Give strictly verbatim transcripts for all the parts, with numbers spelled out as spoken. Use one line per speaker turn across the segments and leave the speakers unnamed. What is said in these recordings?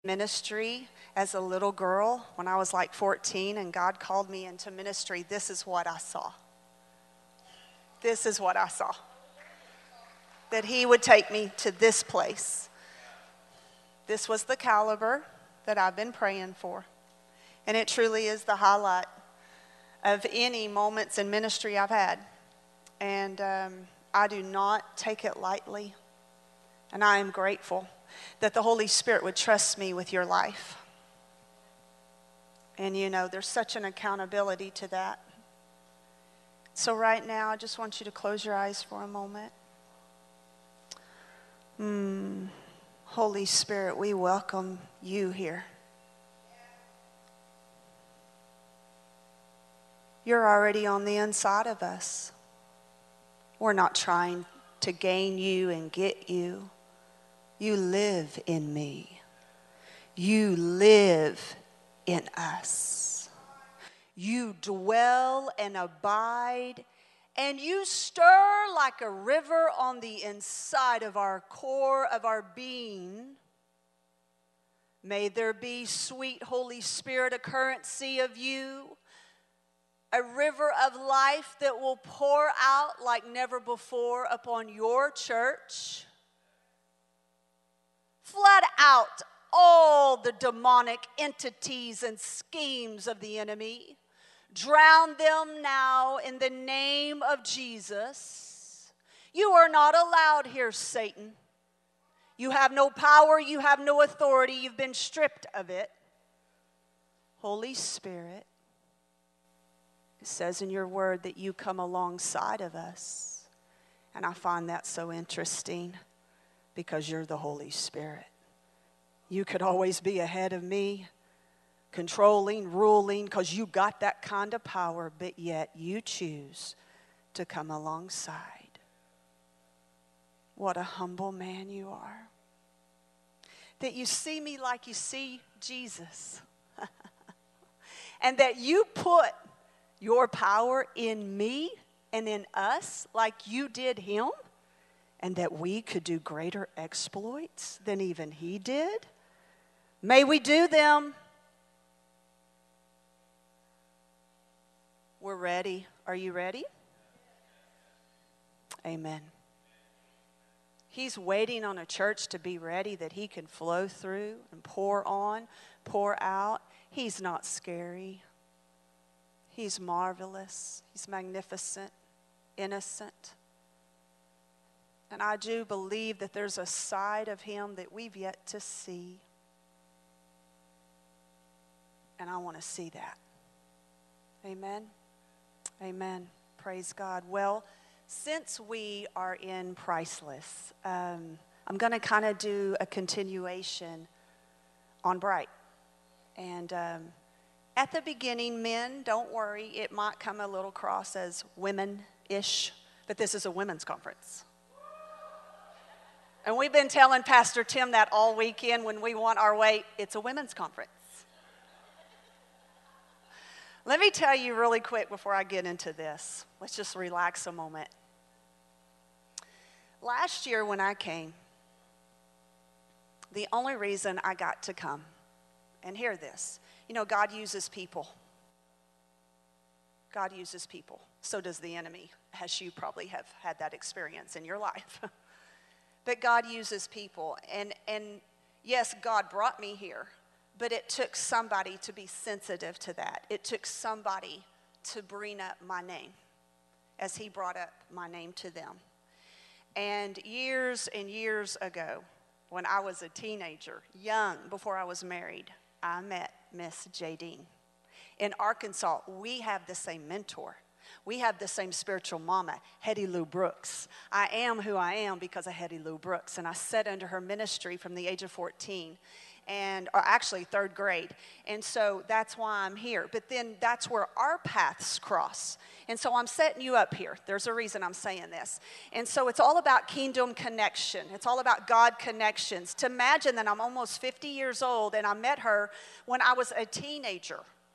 Ministry as a little girl when I was like fourteen, and God called me into ministry. This is what I saw. This is what I saw. That He would take me to this place. This was the caliber that I've been praying for. And it truly is the highlight of any moments in ministry I've had. And um, I do not take it lightly. And I am grateful that the Holy Spirit would trust me with your life. And you know, there's such an accountability to that. So right now, I just want you to close your eyes for a moment. Mm. Holy Spirit, we welcome you here. You're already on the inside of us. We're not trying to gain you and get you. You live in me. You live in us. You dwell and abide, and you stir like a river on the inside of our core of our being. May there be, sweet Holy Spirit, a currency of you, a river of life that will pour out like never before upon your church. Flood out all the demonic entities and schemes of the enemy. Drown them now in the name of Jesus. You are not allowed here, Satan. You have no power, you have no authority, you've been stripped of it. Holy Spirit, it says in your word that you come alongside of us. And I find that so interesting. Because you're the Holy Spirit. You could always be ahead of me, controlling, ruling, because you got that kind of power, but yet you choose to come alongside. What a humble man you are. That you see me like you see Jesus. And that you put your power in me and in us like you did him. And that we could do greater exploits than even he did. May we do them. We're ready. Are you ready? Amen. He's waiting on a church to be ready that he can flow through and pour on, pour out. He's not scary. He's marvelous. He's magnificent, innocent. And I do believe that there's a side of him that we've yet to see. And I want to see that. Amen. Amen. Praise God. Well, since we are in Priceless, um, I'm going to kind of do a continuation on Bright. And um, at the beginning, men, don't worry, it might come a little cross as women-ish, but this is a women's conference. And we've been telling Pastor Tim that all weekend when we want our way, it's a women's conference. Let me tell you really quick before I get into this. Let's just relax a moment. Last year when I came, the only reason I got to come, and hear this, you know, God uses people. God uses people. So does the enemy, as you probably have had that experience in your life. But God uses people. And, and yes, God brought me here. But it took somebody to be sensitive to that. It took somebody to bring up my name as he brought up my name to them. And years and years ago, when I was a teenager, young, before I was married, I met Miss Jadine. In Arkansas, we have the same mentor. We have the same spiritual mama, Hetty Lou Brooks. I am who I am because of Hetty Lou Brooks. And I sat under her ministry from the age of fourteen, and or actually third grade. And so that's why I'm here. But then that's where our paths cross. And so I'm setting you up here. There's a reason I'm saying this. And so it's all about kingdom connection. It's all about God connections. To imagine that I'm almost fifty years old and I met her when I was a teenager.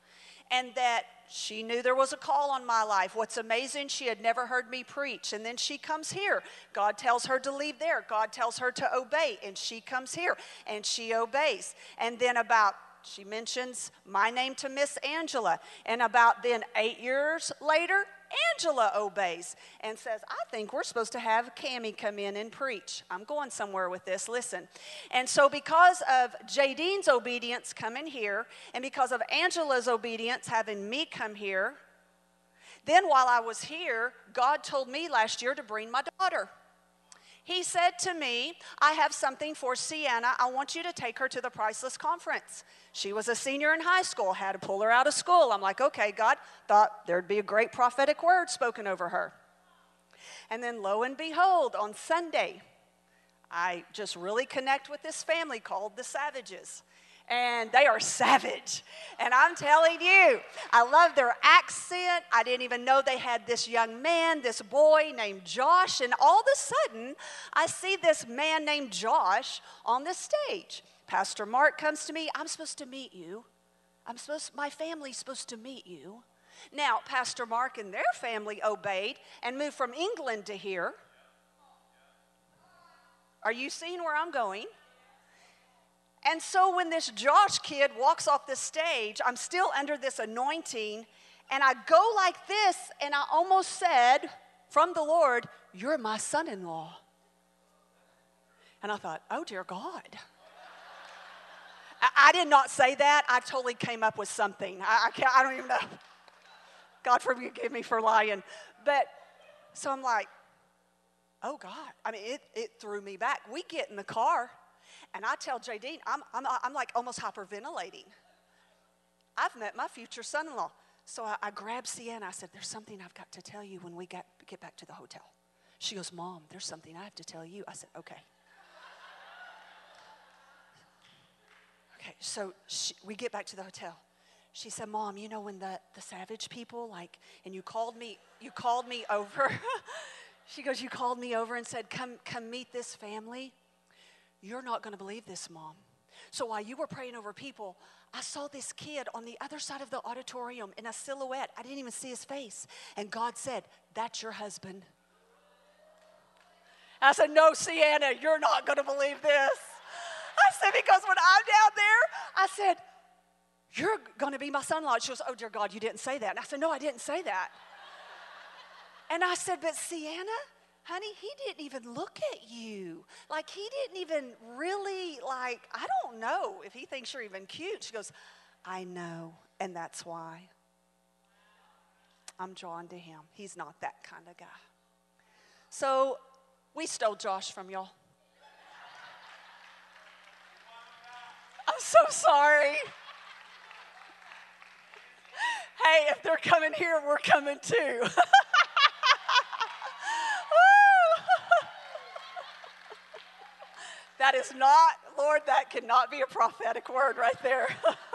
and that she knew there was a call on my life. What's amazing, she had never heard me preach. And then she comes here. God tells her to leave there. God tells her to obey. And she comes here and she obeys. And then about, she mentions my name to Miss Angela. And about then eight years later, Angela obeys and says, I think we're supposed to have Cammie come in and preach. I'm going somewhere with this, listen. And so because of Jadine's obedience coming here, and because of Angela's obedience having me come here, then while I was here, God told me last year to bring my daughter. He said to me, I have something for Sienna. I want you to take her to the Priceless Conference. She was a senior in high school, had to pull her out of school. I'm like, okay, God, thought there'd be a great prophetic word spoken over her. And then lo and behold, on Sunday, I just really connect with this family called the Savages. And they are savage. And I'm telling you, I love their accent. I didn't even know they had this young man, this boy named Josh. And all of a sudden, I see this man named Josh on the stage. Pastor Mark comes to me. I'm supposed to meet you. I'm supposed, my family's supposed to meet you. Now, Pastor Mark and their family obeyed and moved from England to here. Are you seeing where I'm going? And so when this Josh kid walks off the stage, I'm still under this anointing, and I go like this, and I almost said from the Lord, you're my son-in-law. And I thought, oh, dear God. I, I did not say that. I totally came up with something. I, I, can't, I don't even know. God forgive me for lying. But so I'm like, oh, God. I mean, it, it threw me back. We get in the car. And I tell Jadine, I'm, I'm, I'm like almost hyperventilating. I've met my future son-in-law. So I, I grabbed Sienna. I said, there's something I've got to tell you when we get, get back to the hotel. She goes, Mom, there's something I have to tell you. I said, okay. Okay, so she, we get back to the hotel. She said, Mom, you know when the, the Savage people, like, and you called me, you called me over. She goes, you called me over and said, come, come meet this family. You're not going to believe this, Mom. So while you were praying over people, I saw this kid on the other side of the auditorium in a silhouette. I didn't even see his face. And God said, that's your husband. I said, no, Sienna, you're not going to believe this. I said, because when I'm down there, I said, you're going to be my son-in-law. She goes, oh, dear God, you didn't say that. And I said, no, I didn't say that. And I said, but Sienna, honey, he didn't even look at you. Like, he didn't even really, like, I don't know if he thinks you're even cute. She goes, I know, and that's why I'm drawn to him. He's not that kind of guy. So we stole Josh from y'all. I'm so sorry. Hey, if they're coming here, we're coming too. That is not, Lord, that cannot be a prophetic word right there.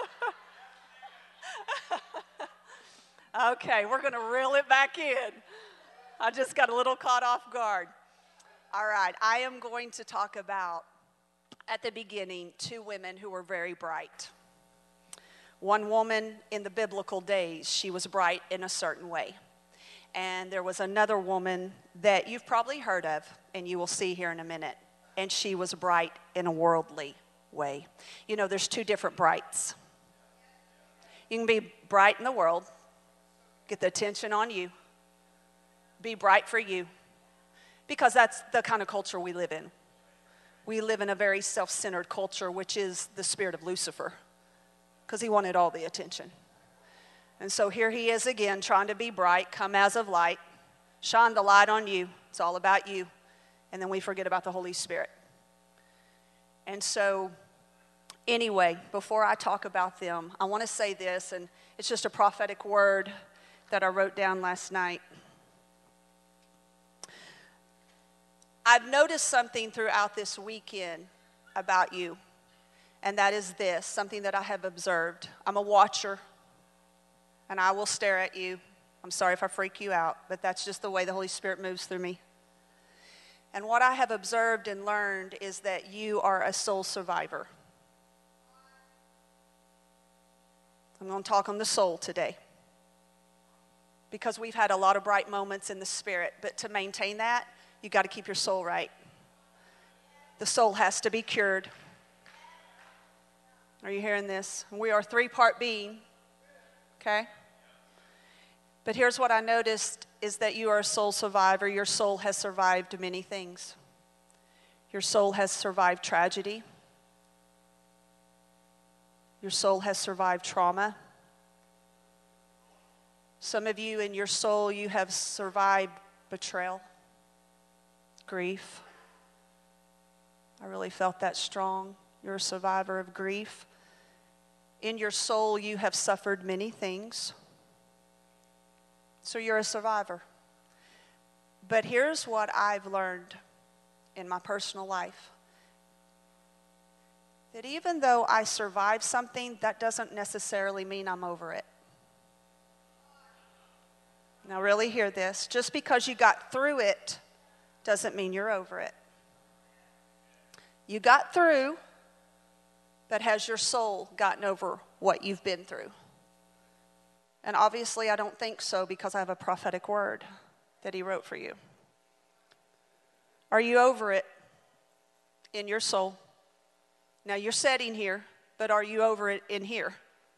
Okay, we're going to reel it back in. I just got a little caught off guard. All right, I am going to talk about, at the beginning, two women who were very bright. One woman in the biblical days, she was bright in a certain way. And there was another woman that you've probably heard of, and you will see here in a minute. And she was bright in a worldly way. You know, there's two different brights. You can be bright in the world, get the attention on you, be bright for you, because that's the kind of culture we live in. We live in a very self-centered culture, which is the spirit of Lucifer, because he wanted all the attention. And so here he is again, trying to be bright, come as of light, shine the light on you. It's all about you. And then we forget about the Holy Spirit. And so, anyway, before I talk about them, I want to say this, and it's just a prophetic word that I wrote down last night. I've noticed something throughout this weekend about you, and that is this, something that I have observed. I'm a watcher, and I will stare at you. I'm sorry if I freak you out, but that's just the way the Holy Spirit moves through me. And what I have observed and learned is that you are a soul survivor. I'm going to talk on the soul today, because we've had a lot of bright moments in the spirit, but to maintain that, you got to keep your soul right. The soul has to be cured. Are you hearing this? We are a three-part being, okay? But here's what I noticed is that you are a soul survivor. Your soul has survived many things. Your soul has survived tragedy. Your soul has survived trauma. Some of you in your soul, you have survived betrayal, grief. I really felt that strong. You're a survivor of grief. In your soul, you have suffered many things. So you're a survivor. But here's what I've learned in my personal life. That even though I survived something, that doesn't necessarily mean I'm over it. Now really hear this. Just because you got through it doesn't mean you're over it. You got through, but has your soul gotten over what you've been through? And obviously I don't think so, because I have a prophetic word that he wrote for you. Are you over it in your soul? Now you're sitting here, but are you over it in here?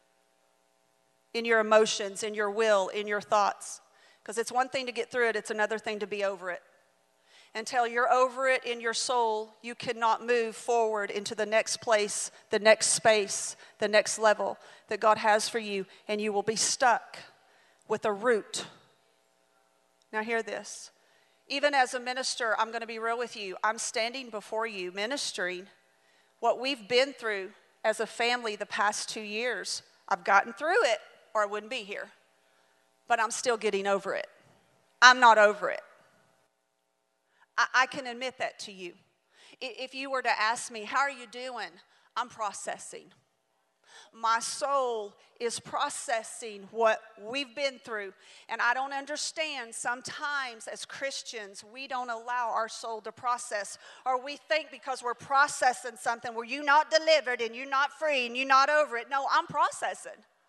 In your emotions, in your will, in your thoughts? Because it's one thing to get through it, it's another thing to be over it. Until you're over it in your soul, you cannot move forward into the next place, the next space, the next level that God has for you, and you will be stuck with a root. Now hear this. Even as a minister, I'm going to be real with you. I'm standing before you ministering what we've been through as a family the past two years. I've gotten through it, or I wouldn't be here. But I'm still getting over it. I'm not over it. I, I can admit that to you. If you were to ask me, how are you doing? I'm processing. My soul is processing what we've been through. And I don't understand, sometimes as Christians, we don't allow our soul to process. Or we think because we're processing something, well, you're not delivered and you're not free and you're not over it. No, I'm processing.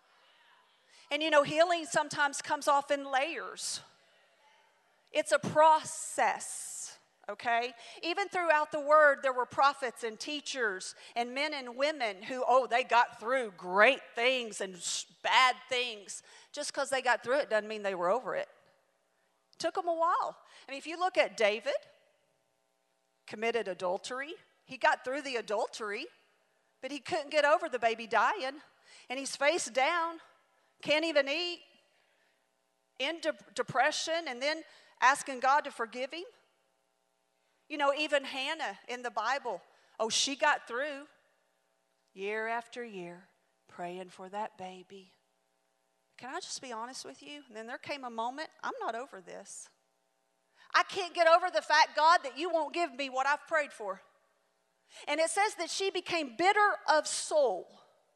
And you know, healing sometimes comes off in layers. It's a process, okay? Even throughout the word, there were prophets and teachers and men and women who, oh, they got through great things and bad things. Just because they got through it doesn't mean they were over it. It took them a while. I mean, if you look at David, committed adultery. He got through the adultery, but he couldn't get over the baby dying. And he's face down, can't even eat, in de- depression, and then asking God to forgive him. You know, even Hannah in the Bible, oh, she got through year after year praying for that baby. Can I just be honest with you? And then there came a moment, I'm not over this. I can't get over the fact, God, that you won't give me what I've prayed for. And it says that she became bitter of soul.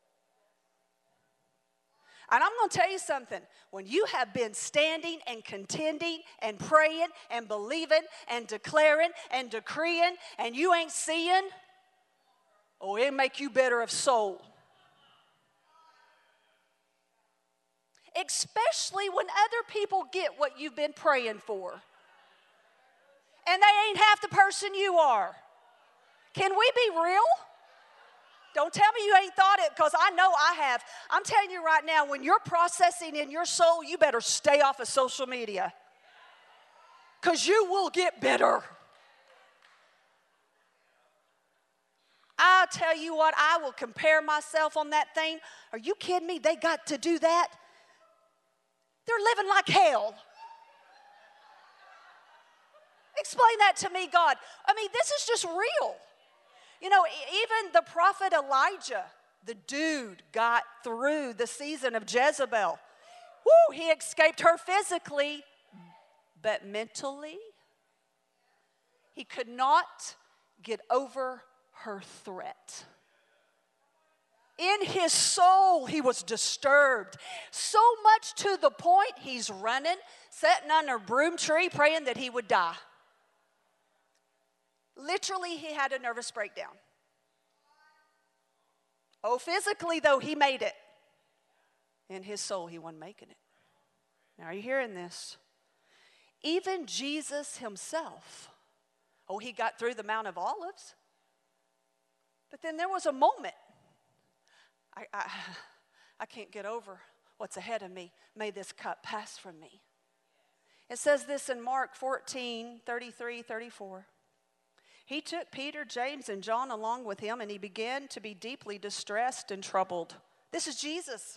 And I'm going to tell you something. When you have been standing and contending and praying and believing and declaring and decreeing and you ain't seeing, oh, it'll make you bitter of soul. Especially when other people get what you've been praying for. And they ain't half the person you are. Can we be real? Don't tell me you ain't thought it, because I know I have. I'm telling you right now, when you're processing in your soul, you better stay off of social media. Because you will get bitter. I'll tell you what, I will compare myself on that thing. Are you kidding me? They got to do that? They're living like hell. Explain that to me, God. I mean, this is just real. You know, even the prophet Elijah, the dude got through the season of Jezebel. Woo, he escaped her physically, but mentally, he could not get over her threat. In his soul, he was disturbed. So much to the point, he's running, sitting under a broom tree, praying that he would die. Literally, he had a nervous breakdown. Oh, physically, though, he made it. In his soul, he wasn't making it. Now, are you hearing this? Even Jesus himself, oh, he got through the Mount of Olives. But then there was a moment. I, I, I can't get over what's ahead of me. May this cup pass from me. It says this in Mark fourteen, thirty-three, thirty-four. He took Peter, James, and John along with him, and he began to be deeply distressed and troubled. This is Jesus.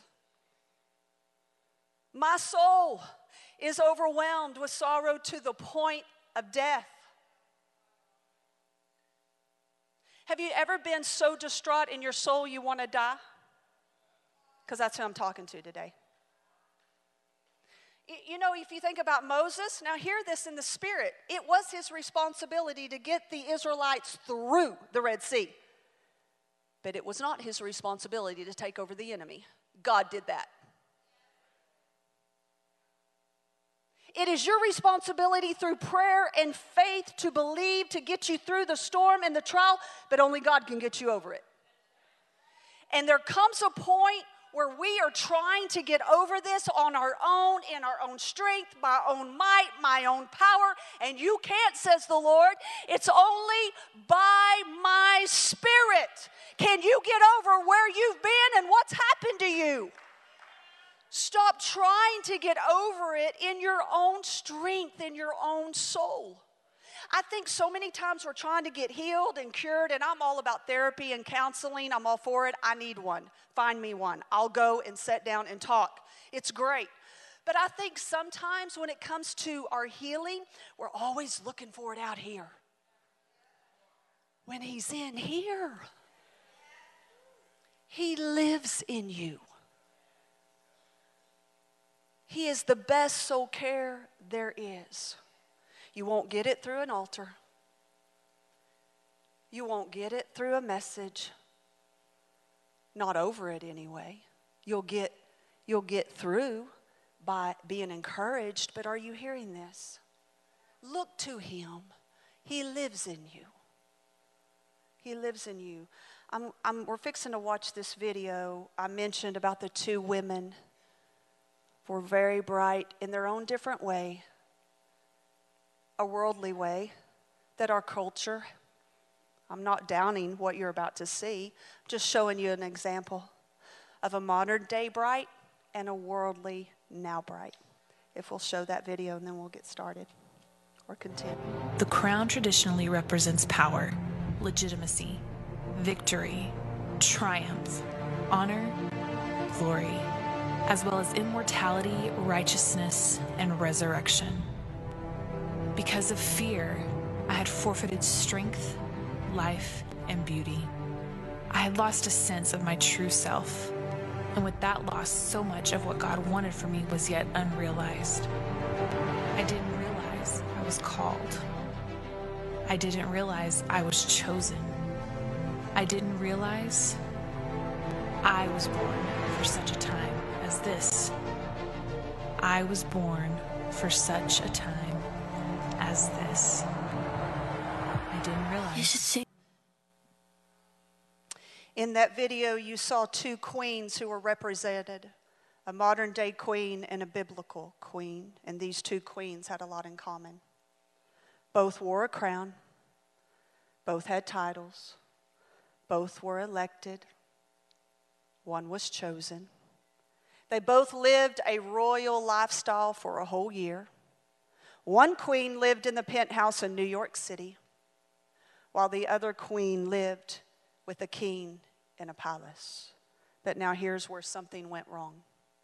My soul is overwhelmed with sorrow to the point of death. Have you ever been so distraught in your soul you want to die? Because that's who I'm talking to today. You know, if you think about Moses, now hear this in the spirit. It was his responsibility to get the Israelites through the Red Sea. But it was not his responsibility to take over the enemy. God did that. It is your responsibility through prayer and faith to believe, to get you through the storm and the trial, but only God can get you over it. And there comes a point where we are trying to get over this on our own, in our own strength, by our own might, my own power, and you can't, says the Lord. It's only by my Spirit can you get over where you've been and what's happened to you. Stop trying to get over it in your own strength, in your own soul. I think so many times we're trying to get healed and cured, and I'm all about therapy and counseling. I'm all for it. I need one. Find me one. I'll go and sit down and talk. It's great. But I think sometimes when it comes to our healing, we're always looking for it out here. When he's in here, he lives in you. He is the best soul care there is. You won't get it through an altar. You won't get it through a message. Not over it anyway. You'll get, you'll get through by being encouraged, but are you hearing this? Look to him. He lives in you. He lives in you. I'm, I'm, we're fixing to watch this video I mentioned about the two women. Were very bright in their own different way, a worldly way that our culture, I'm not downing what you're about to see, just showing you an example of a modern day bright and a worldly now bright. If we'll show that video and then we'll get started or continue.
The crown traditionally represents power, legitimacy, victory, triumph, honor, glory, as well as immortality, righteousness, and resurrection. Because of fear, I had forfeited strength, life, and beauty. I had lost a sense of my true self, and with that loss, so much of what God wanted for me was yet unrealized. I didn't realize I was called. I didn't realize I was chosen. I didn't realize I was born for such a time as this. I was born for such a time as this. I didn't realize.
In that video, you saw two queens who were represented, a modern day queen and a biblical queen, and these two queens had a lot in common. Both wore a crown, both had titles, both were elected, one was chosen. They both lived a royal lifestyle for a whole year. One queen lived in the penthouse in New York City, while the other queen lived with a king in a palace. But now here's where something went wrong.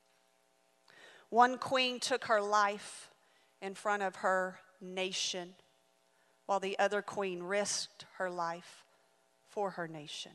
One queen took her life in front of her nation, while the other queen risked her life for her nation.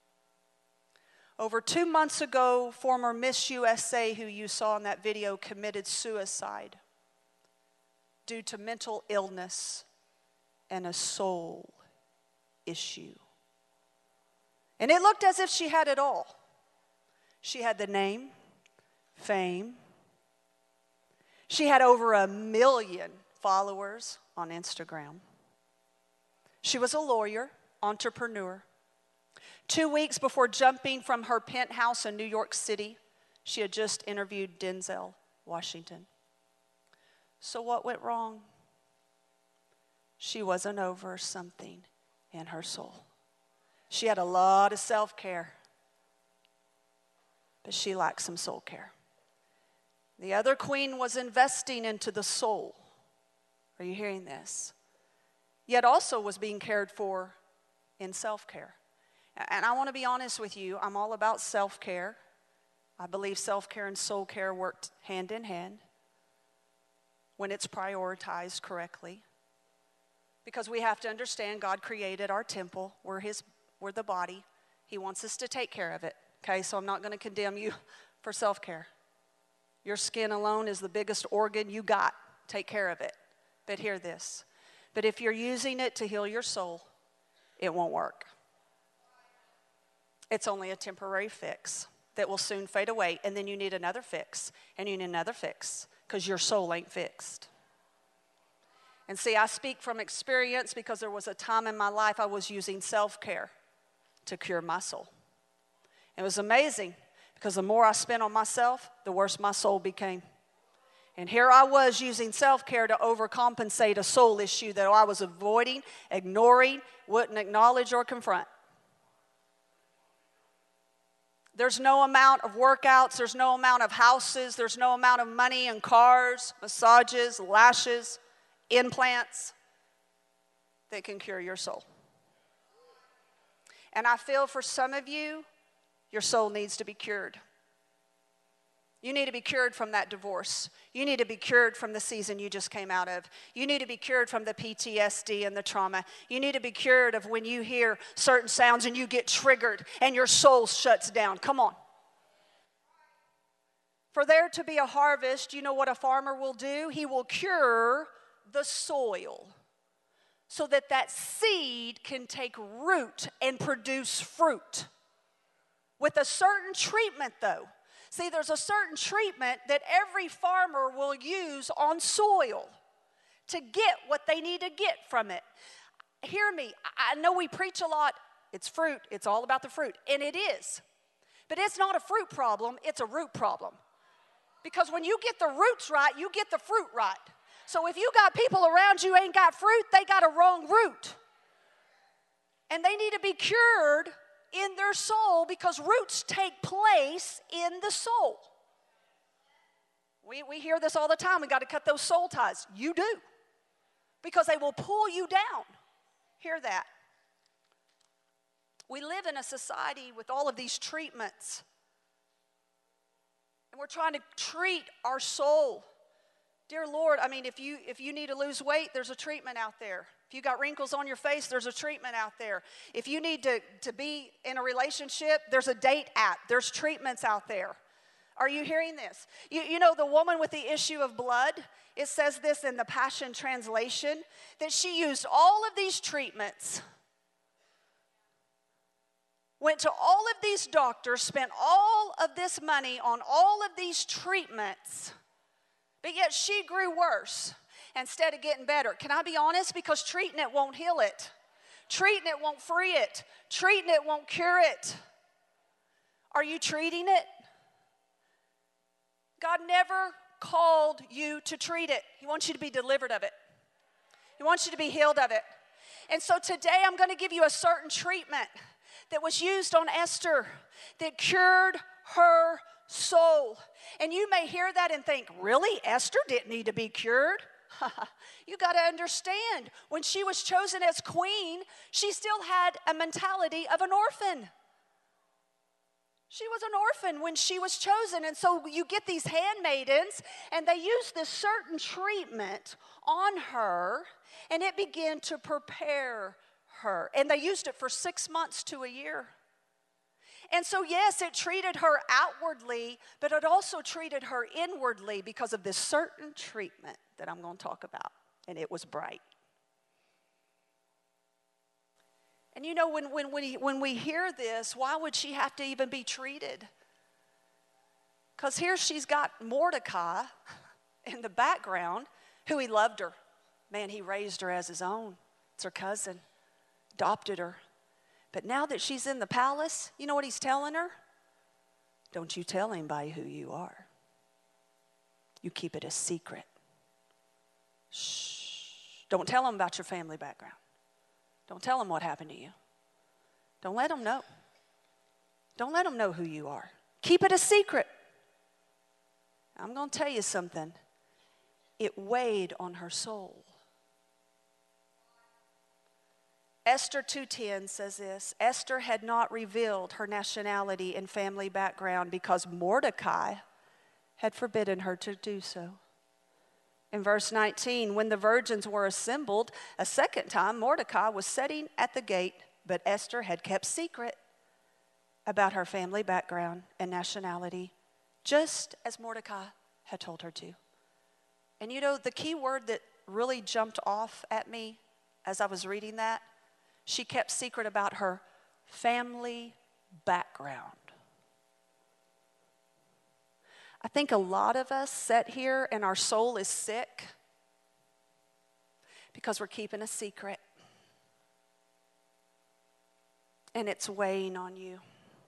Over two months ago, former Miss U S A, who you saw in that video, committed suicide due to mental illness and a soul issue. And it looked as if she had it all. She had the name, fame. She had over a million followers on Instagram. She was a lawyer, entrepreneur. Two weeks before jumping from her penthouse in New York City, She had just interviewed Denzel Washington. So what went wrong? She wasn't over something in her soul. She had a lot of self-care, but she lacked some soul care. The other queen was investing into the soul. Are you hearing this? Yet also was being cared for in self-care. And I want to be honest with you, I'm all about self-care. I believe self-care and soul care work hand in hand when it's prioritized correctly. Because we have to understand God created our temple. We're his, we're the body. He wants us to take care of it. Okay, so I'm not going to condemn you for self-care. Your skin alone is the biggest organ you got. Take care of it. But hear this. But if you're using it to heal your soul, it won't work. It's only a temporary fix that will soon fade away. And then you need another fix. And you need another fix. Because your soul ain't fixed. And see, I speak from experience because there was a time in my life I was using self-care to cure my soul. It was amazing because the more I spent on myself, the worse my soul became. And here I was using self-care to overcompensate a soul issue that I was avoiding, ignoring, wouldn't acknowledge or confront. There's no amount of workouts, there's no amount of houses, there's no amount of money and cars, massages, lashes, implants that can cure your soul. And I feel for some of you, your soul needs to be cured. You need to be cured from that divorce. You need to be cured from the season you just came out of. You need to be cured from the P T S D and the trauma. You need to be cured of when you hear certain sounds and you get triggered and your soul shuts down. Come on. For there to be a harvest, you know what a farmer will do? He will cure the soil so that that seed can take root and produce fruit. With a certain treatment, though. See, there's a certain treatment that every farmer will use on soil to get what they need to get from it. Hear me, I know we preach a lot, it's fruit, it's all about the fruit, and it is. But it's not a fruit problem, it's a root problem. Because when you get the roots right, you get the fruit right. So if you got people around you ain't got fruit, they got a wrong root. And they need to be cured in their soul because roots take place in the soul. We, we hear this all the time. We got to cut those soul ties. You do. Because they will pull you down. Hear that. We live in a society with all of these treatments. And we're trying to treat our soul. Dear Lord, I mean, if you if you need to lose weight, there's a treatment out there. If you got wrinkles on your face, there's a treatment out there. If you need to, to be in a relationship, there's a date app. There's treatments out there. Are you hearing this? You, you know the woman with the issue of blood? It says this in the Passion Translation, that she used all of these treatments, went to all of these doctors, spent all of this money on all of these treatments, but yet she grew worse instead of getting better. Can I be honest? Because treating it won't heal it. Treating it won't free it. Treating it won't cure it. Are you treating it? God never called you to treat it. He wants you to be delivered of it. He wants you to be healed of it. And so today I'm going to give you a certain treatment that was used on Esther that cured her soul. And you may hear that and think, really? Esther didn't need to be cured? You got to understand, when she was chosen as queen, she still had a mentality of an orphan. She was an orphan when she was chosen. And so you get these handmaidens, and they use this certain treatment on her, and it began to prepare her. And they used it for six months to a year. And so, yes, it treated her outwardly, but it also treated her inwardly because of this certain treatment that I'm going to talk about. And it was bright. And you know, when, when, we, when we hear this, why would she have to even be treated? Because here she's got Mordecai in the background, who he loved her. Man, he raised her as his own. It's her cousin. Adopted her. But now that she's in the palace, you know what he's telling her? don't you tell anybody who you are. You keep it a secret. Shh. Don't tell them about your family background. Don't tell them what happened to you. Don't let them know. Don't let them know who you are. Keep it a secret. I'm going to tell you something. It weighed on her soul. Esther two ten says this, Esther had not revealed her nationality and family background because Mordecai had forbidden her to do so. In verse nineteen, when the virgins were assembled a second time, Mordecai was sitting at the gate, but Esther had kept secret about her family background and nationality, just as Mordecai had told her to. And you know, the key word that really jumped off at me as I was reading that, she kept secret about her family background. I think a lot of us sit here and our soul is sick because we're keeping a secret. And it's weighing on you.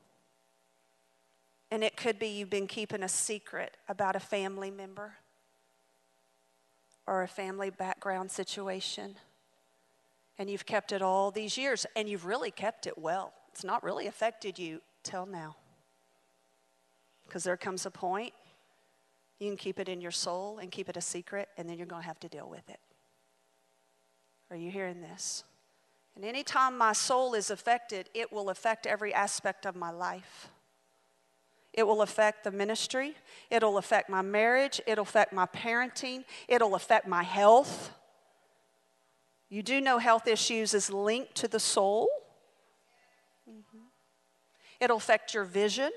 And it could be you've been keeping a secret about a family member or a family background situation. And you've kept it all these years, and you've really kept it well. It's not really affected you till now. Because there comes a point, you can keep it in your soul and keep it a secret, and then you're going to have to deal with it. Are you hearing this? And anytime my soul is affected, it will affect every aspect of my life. It will affect the ministry. It'll affect my marriage. It'll affect my parenting. It'll affect my health. You do know health issues is linked to the soul. Mm-hmm. It'll affect your vision.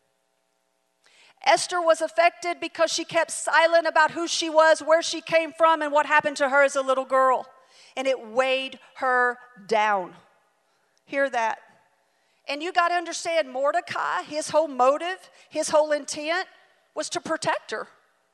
Esther was affected because she kept silent about who she was, where she came from, and what happened to her as a little girl. And it weighed her down. Hear that. And you got to understand, Mordecai, his whole motive, his whole intent was to protect her.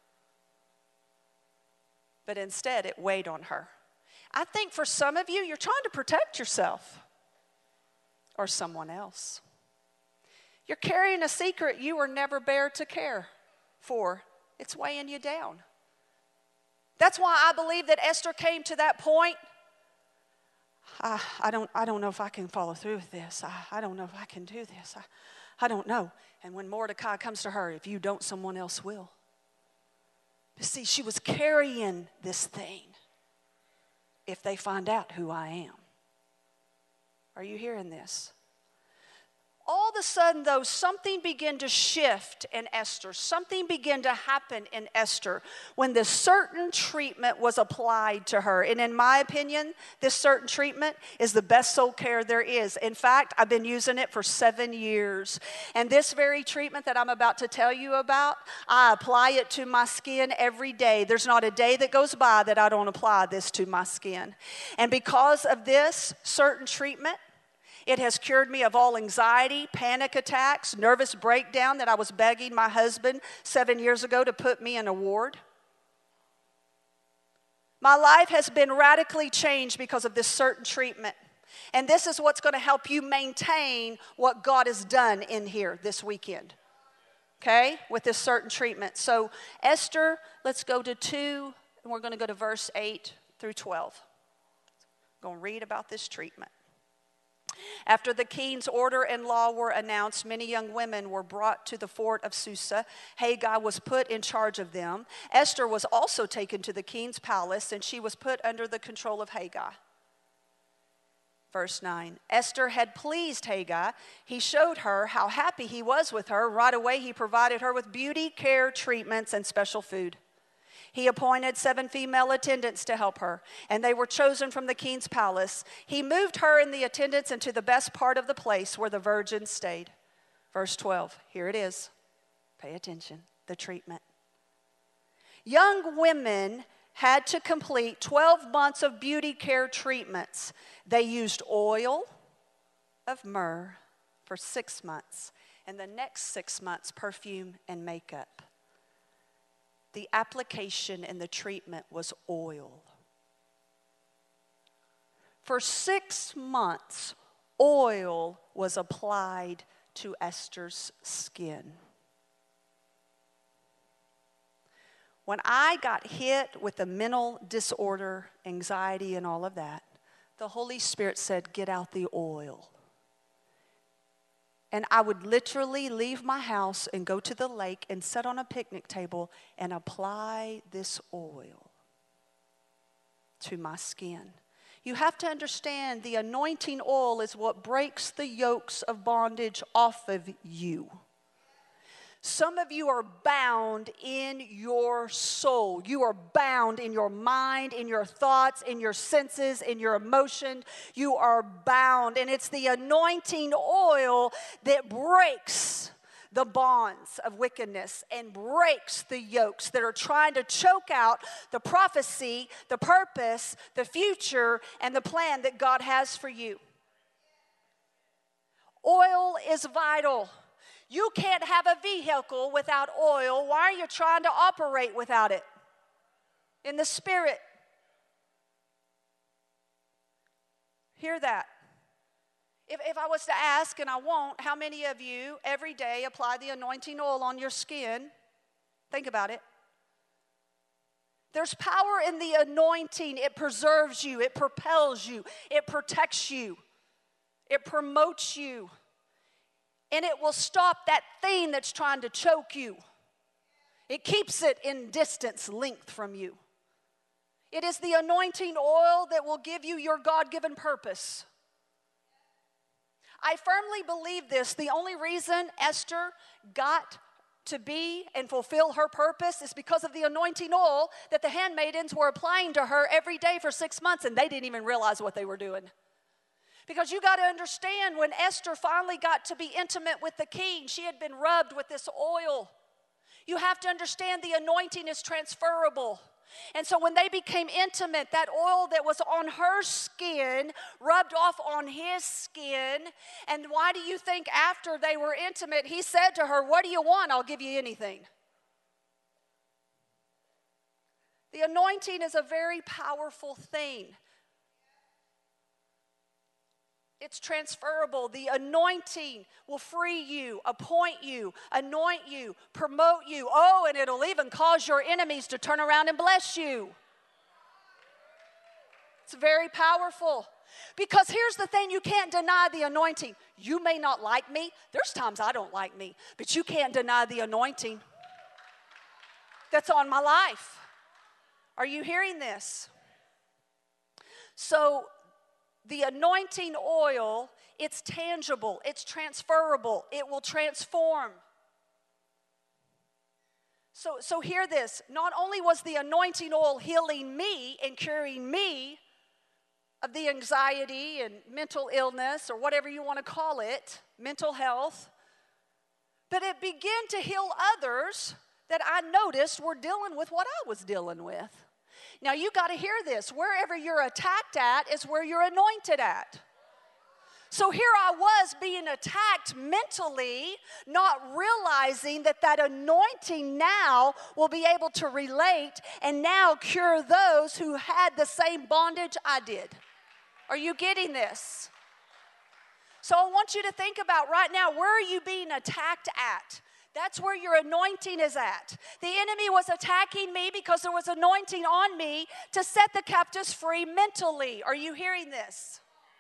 But instead, it weighed on her. I think for some of you, you're trying to protect yourself or someone else. You're carrying a secret you were never bare to care for. It's weighing you down. That's why I believe that Esther came to that point. I, I, don't, I don't know if I can follow through with this. I, I don't know if I can do this. I, I don't know. And when Mordecai comes to her, if you don't, someone else will. But see, she was carrying this thing. If they find out who I am. Are you hearing this? All of a sudden, though, something began to shift in Esther. Something began to happen in Esther when this certain treatment was applied to her. And in my opinion, this certain treatment is the best soul care there is. In fact, I've been using it for seven years. And this very treatment that I'm about to tell you about, I apply it to my skin every day. There's not a day that goes by that I don't apply this to my skin. And because of this certain treatment, it has cured me of all anxiety, panic attacks, nervous breakdown that I was begging my husband seven years ago to put me in a ward. My life has been radically changed because of this certain treatment. And this is what's going to help you maintain what God has done in here this weekend. Okay? With this certain treatment. So Esther, let's go to two, and we're going to go to verse eight through twelve. I'm going to read about this treatment. After the king's order and law were announced, many young women were brought to the fort of Susa. Haggai was put in charge of them. Esther was also taken to the king's palace, and she was put under the control of Haggai. Verse nine, Esther had pleased Haggai. He showed her how happy he was with her. Right away, he provided her with beauty, care, treatments, and special food. He appointed seven female attendants to help her, and they were chosen from the king's palace. He moved her and the attendants into the best part of the place where the virgins stayed. Verse twelve, here it is. Pay attention, the treatment. Young women had to complete twelve months of beauty care treatments. They used oil of myrrh for six months, and the next six months, perfume and makeup. The application and the treatment was oil. For six months, oil was applied to Esther's skin. When I got hit with the mental disorder, anxiety, and all of that, the Holy Spirit said, get out the oil. And I would literally leave my house and go to the lake and sit on a picnic table and apply this oil to my skin. You have to understand the anointing oil is what breaks the yokes of bondage off of you. Some of you are bound in your soul. You are bound in your mind, in your thoughts, in your senses, in your emotion. You are bound. And it's the anointing oil that breaks the bonds of wickedness and breaks the yokes that are trying to choke out the prophecy, the purpose, the future, and the plan that God has for you. Oil is vital. You can't have a vehicle without oil. Why are you trying to operate without it? In the Spirit. Hear that. If, if I was to ask, and I won't, how many of you every day apply the anointing oil on your skin? Think about it. There's power in the anointing. It preserves you. It propels you. It protects you. It promotes you. And it will stop that thing that's trying to choke you. It keeps it in distance length from you. It is the anointing oil that will give you your God-given purpose. I firmly believe this. The only reason Esther got to be and fulfill her purpose is because of the anointing oil that the handmaidens were applying to her every day for six months, and they didn't even realize what they were doing. Because you got to understand, when Esther finally got to be intimate with the king, she had been rubbed with this oil. You have to understand the anointing is transferable. And so when they became intimate, that oil that was on her skin rubbed off on his skin. And why do you think after they were intimate, he said to her, what do you want? I'll give you anything. The anointing is a very powerful thing. It's transferable. The anointing will free you, appoint you, anoint you, promote you. Oh, and it'll even cause your enemies to turn around and bless you. It's very powerful. Because here's the thing, you can't deny the anointing. You may not like me. There's times I don't like me. But you can't deny the anointing that's on my life. Are you hearing this? So, the anointing oil, it's tangible, it's transferable, it will transform. So, so hear this. Not only was the anointing oil healing me and curing me of the anxiety and mental illness, or whatever you want to call it, mental health, but it began to heal others that I noticed were dealing with what I was dealing with. Now, you got to hear this. Wherever you're attacked at is where you're anointed at. So here I was being attacked mentally, not realizing that that anointing now will be able to relate and now cure those who had the same bondage I did. Are you getting this? So I want you to think about right now, where are you being attacked at? That's where your anointing is at. The enemy was attacking me because there was anointing on me to set the captives free mentally. Are you hearing this?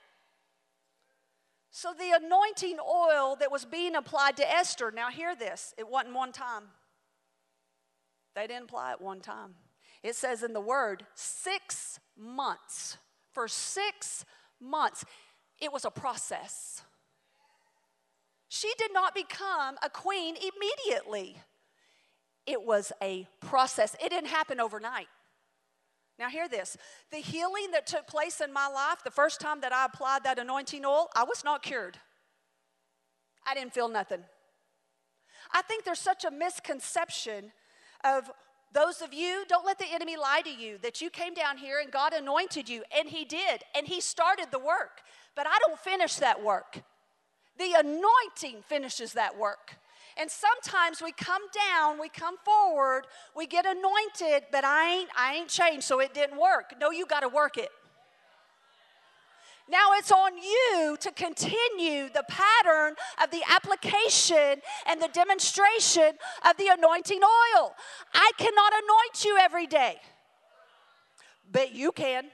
So the anointing oil that was being applied to Esther, now hear this, it wasn't one time. They didn't apply it one time. It says in the word, six months. For six months. It was a process. She did not become a queen immediately. It was a process. It didn't happen overnight. Now hear this. The healing that took place in my life, the first time that I applied that anointing oil, I was not cured. I didn't feel nothing. I think there's such a misconception of those of you, don't let the enemy lie to you, that you came down here and God anointed you, and he did, and he started the work. But I don't finish that work. The anointing finishes that work. And sometimes we come down, we come forward, we get anointed, but I ain't, I ain't changed, so it didn't work. No, you got to work it. Now it's on you to continue the pattern of the application and the demonstration of the anointing oil. I cannot anoint you every day, but you can.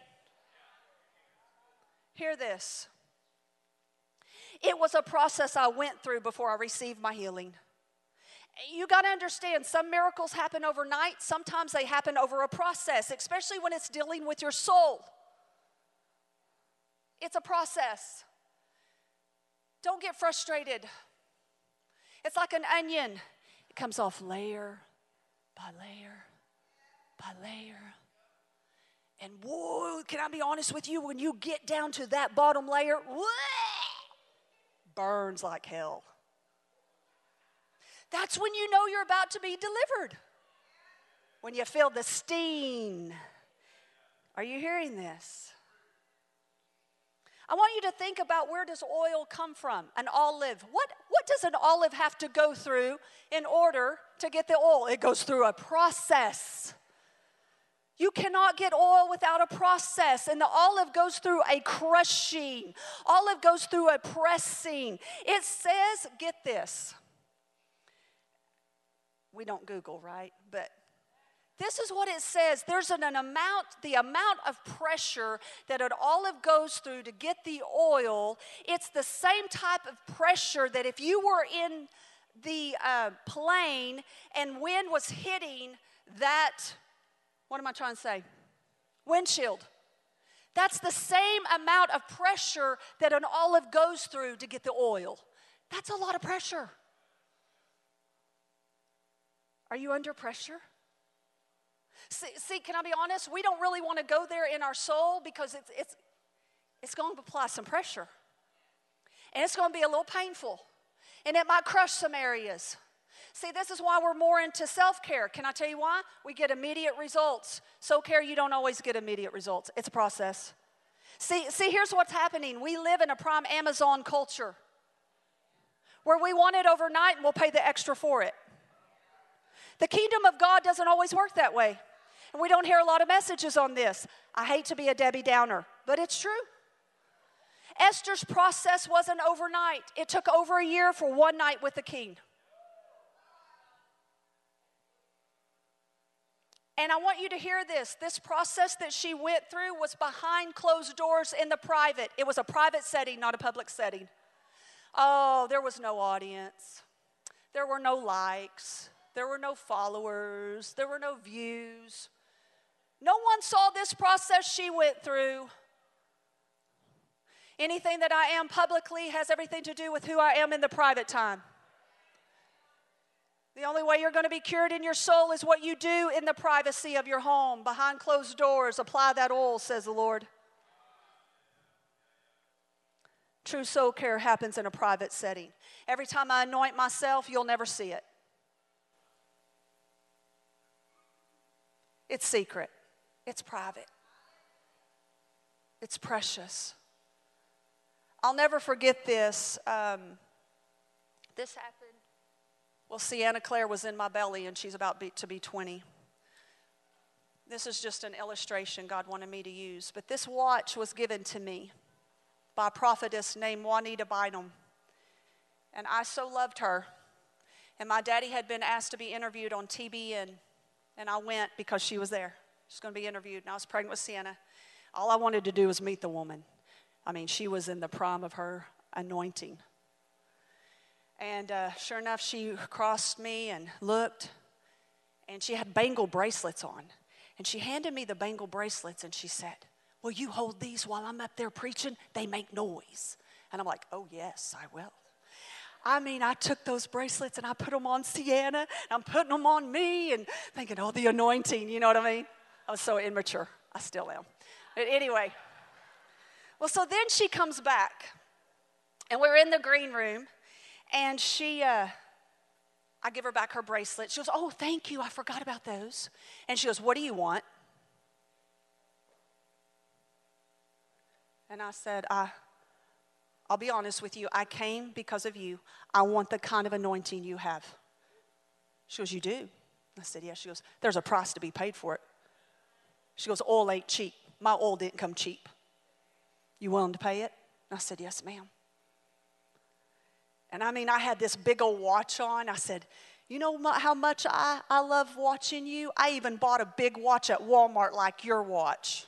Hear this. It was a process I went through before I received my healing. You got to understand, some miracles happen overnight. Sometimes they happen over a process, especially when it's dealing with your soul. It's a process. Don't get frustrated. It's like an onion. It comes off layer by layer by layer. And whoa, can I be honest with you? When you get down to that bottom layer, whoa, burns like hell. That's when you know you're about to be delivered. When you feel the sting. Are you hearing this? I want you to think about, where does oil come from? An olive. What, what does an olive have to go through in order to get the oil? It goes through a process. You cannot get oil without a process. And the olive goes through a crushing. Olive goes through a pressing. It says, get this. We don't Google, right? But this is what it says. There's an, an amount, the amount of pressure that an olive goes through to get the oil. It's the same type of pressure that if you were in the uh, plane and wind was hitting that, what am I trying to say? Windshield. That's the same amount of pressure that an olive goes through to get the oil. That's a lot of pressure. Are you under pressure? See, see, can I be honest? We don't really want to go there in our soul because it's, it's, it's going to apply some pressure. And it's going to be a little painful. And it might crush some areas. See, this is why we're more into self-care. Can I tell you why? We get immediate results. Soul-care, you don't always get immediate results. It's a process. See, see, here's what's happening. We live in a prime Amazon culture where we want it overnight and we'll pay the extra for it. The kingdom of God doesn't always work that way. And we don't hear a lot of messages on this. I hate to be a Debbie Downer, but it's true. Esther's process wasn't overnight. It took over a year for one night with the king. And I want you to hear this. This process that she went through was behind closed doors in the private. It was a private setting, not a public setting. Oh, there was no audience. There were no likes. There were no followers. There were no views. No one saw this process she went through. Anything that I am publicly has everything to do with who I am in the private time. The only way you're going to be cured in your soul is what you do in the privacy of your home, behind closed doors. Apply that oil, says the Lord. True soul care happens in a private setting. Every time I anoint myself, you'll never see it. It's secret. It's private. It's precious. I'll never forget this. Um, this happened. Well, Sienna Claire was in my belly, and she's about be, to be twenty. This is just an illustration God wanted me to use. But this watch was given to me by a prophetess named Juanita Bynum. And I so loved her. And my daddy had been asked to be interviewed on T B N. And I went because she was there. She's going to be interviewed. And I was pregnant with Sienna. All I wanted to do was meet the woman. I mean, she was in the prime of her anointing. And uh, sure enough, she crossed me and looked. And she had bangle bracelets on. And she handed me the bangle bracelets and she said, "Will you hold these while I'm up there preaching? They make noise." And I'm like, "Oh, yes, I will." I mean, I took those bracelets and I put them on Sienna. And I'm putting them on me and thinking, oh, the anointing, you know what I mean? I was so immature. I still am. But anyway. Well, so then she comes back. And we're in the green room. And she, uh, I give her back her bracelet. She goes, "Oh, thank you. I forgot about those." And she goes, "What do you want?" And I said, I... I'll be honest with you, I came because of you. I want the kind of anointing you have. She goes, "You do?" I said, "Yes." She goes, "There's a price to be paid for it." She goes, "Oil ain't cheap. My oil didn't come cheap." You willing to pay it? I said, yes, ma'am. And I mean, I had this big old watch on. I said, you know how much I, I love watching you? I even bought a big watch at Walmart like your watch.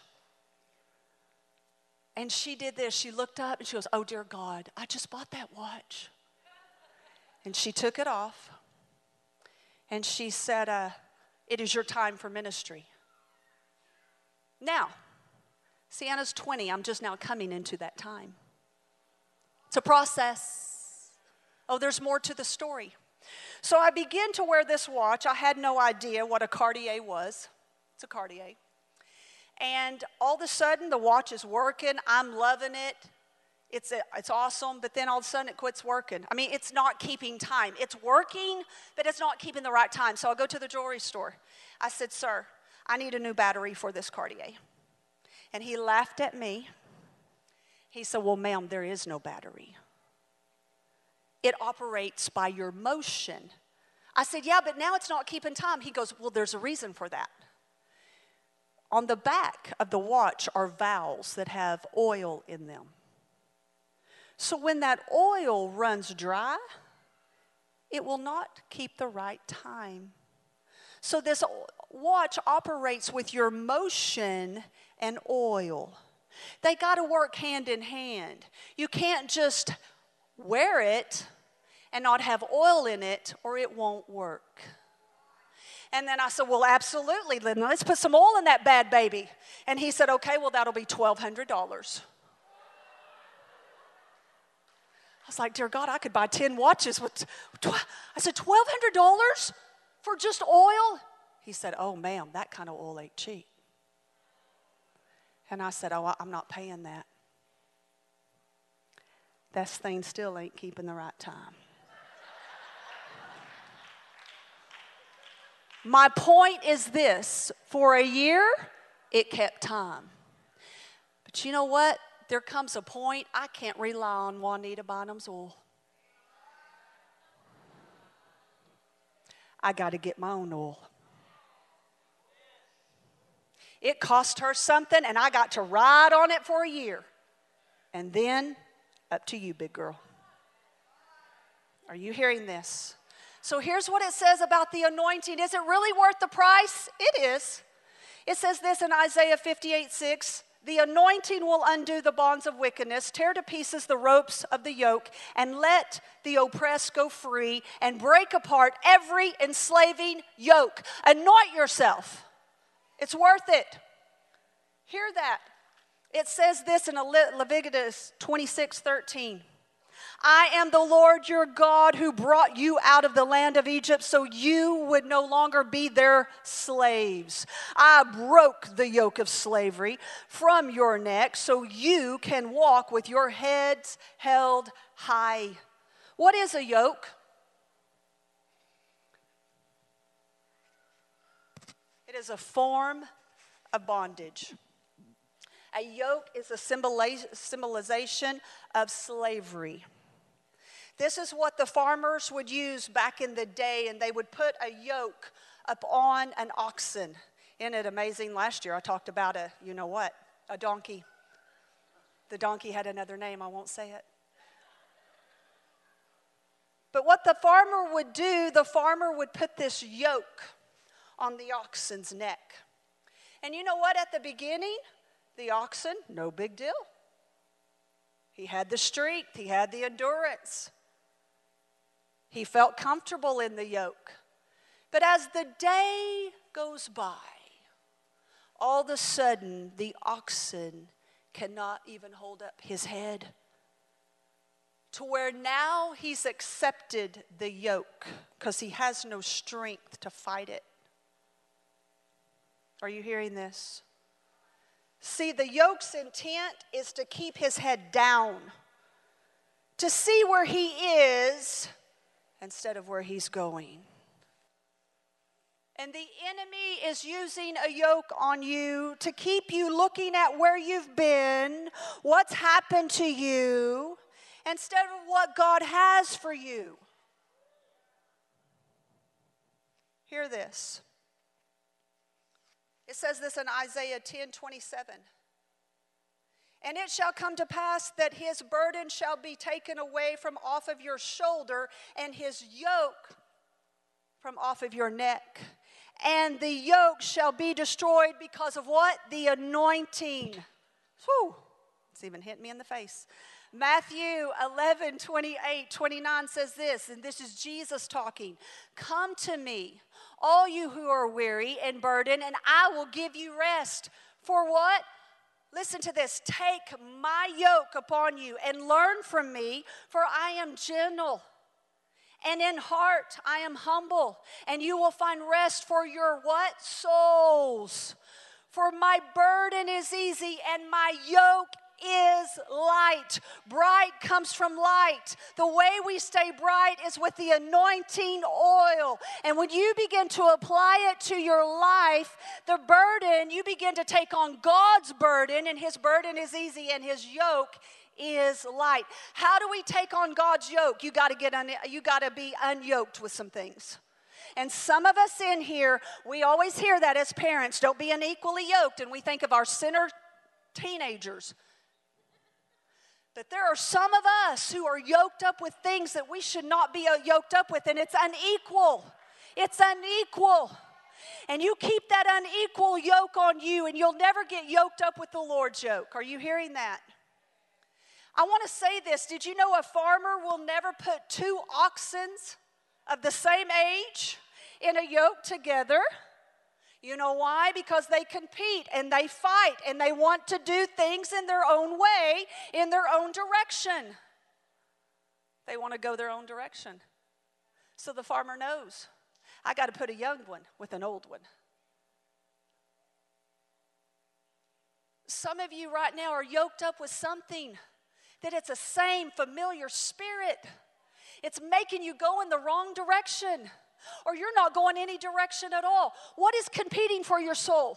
And she did this. She looked up and she goes, oh, dear God, I just bought that watch. And she took it off. And she said, uh, it is your time for ministry. Now, Sienna's twenty. I'm just now coming into that time. It's a process. Oh, there's more to the story. So I began to wear this watch. I had no idea what a Cartier was. It's a Cartier. And all of a sudden, the watch is working. I'm loving it. It's, a, it's awesome, but then all of a sudden it quits working. I mean, it's not keeping time. It's working, but it's not keeping the right time. So I go to the jewelry store. I said, sir, I need a new battery for this Cartier. And he laughed at me. He said, well, ma'am, there is no battery. It operates by your motion. I said, yeah, but now it's not keeping time. He goes, well, there's a reason for that. On the back of the watch are valves that have oil in them. So when that oil runs dry, it will not keep the right time. So this watch operates with your motion and oil. They got to work hand in hand. You can't just wear it and not have oil in it, or it won't work. And then I said, well, absolutely, Lynn, let's put some oil in that bad baby. And he said, okay, well, that'll be twelve hundred dollars. I was like, dear God, I could buy ten watches with, tw- I said, twelve hundred dollars for just oil? He said, oh, ma'am, that kind of oil ain't cheap. And I said, oh, I'm not paying that. That thing still ain't keeping the right time. My point is this, for a year, it kept time. But you know what? There comes a point I can't rely on Juanita Bynum's oil. I got to get my own oil. It cost her something, and I got to ride on it for a year. And then, up to you, big girl. Are you hearing this? So here's what it says about the anointing. Is it really worth the price? It is. It says this in Isaiah fifty-eight six. The anointing will undo the bonds of wickedness, tear to pieces the ropes of the yoke, and let the oppressed go free, and break apart every enslaving yoke. Anoint yourself. It's worth it. Hear that. It says this in Le- Leviticus twenty-six thirteen. I am the Lord your God who brought you out of the land of Egypt so you would no longer be their slaves. I broke the yoke of slavery from your neck so you can walk with your heads held high. What is a yoke? It is a form of bondage. A yoke is a symbolization of slavery. This is what the farmers would use back in the day, and they would put a yoke up on an oxen. Isn't it amazing? Last year I talked about a, you know what, a donkey. The donkey had another name, I won't say it. But what the farmer would do, the farmer would put this yoke on the oxen's neck. And you know what, at the beginning, the oxen, no big deal. He had the strength, he had the endurance. He felt comfortable in the yoke. But as the day goes by, all of a sudden, the oxen cannot even hold up his head. To where now he's accepted the yoke because he has no strength to fight it. Are you hearing this? See, the yoke's intent is to keep his head down, to see where he is instead of where he's going. And the enemy is using a yoke on you to keep you looking at where you've been, what's happened to you, instead of what God has for you. Hear this. It says this in Isaiah ten twenty-seven. And it shall come to pass that his burden shall be taken away from off of your shoulder, and his yoke from off of your neck. And the yoke shall be destroyed because of what? The anointing. Whew. It's even hitting me in the face. Matthew eleven, twenty-eight, twenty-nine says this, and this is Jesus talking. Come to me, all you who are weary and burdened, and I will give you rest. For what? Listen to this. Take my yoke upon you and learn from me, for I am gentle. And in heart I am humble, and you will find rest for your what? Souls. For my burden is easy and my yoke is light. Bright comes from light. The way we stay bright is with the anointing oil. And when you begin to apply it to your life, the burden, you begin to take on God's burden, and his burden is easy and his yoke is light. How do we take on God's yoke? You got to get un- you got to be unyoked with some things. And some of us in here, we always hear that as parents, don't be unequally yoked, and we think of our sinner teenagers. But there are some of us who are yoked up with things that we should not be yoked up with, and it's unequal. It's unequal. And you keep that unequal yoke on you, and you'll never get yoked up with the Lord's yoke. Are you hearing that? I want to say this. Did you know a farmer will never put two oxens of the same age in a yoke together? You know why? Because they compete and they fight and they want to do things in their own way, in their own direction. They want to go their own direction. So the farmer knows, I got to put a young one with an old one. Some of you right now are yoked up with something that it's a same familiar spirit. It's making you go in the wrong direction, or you're not going any direction at all. What is competing for your soul?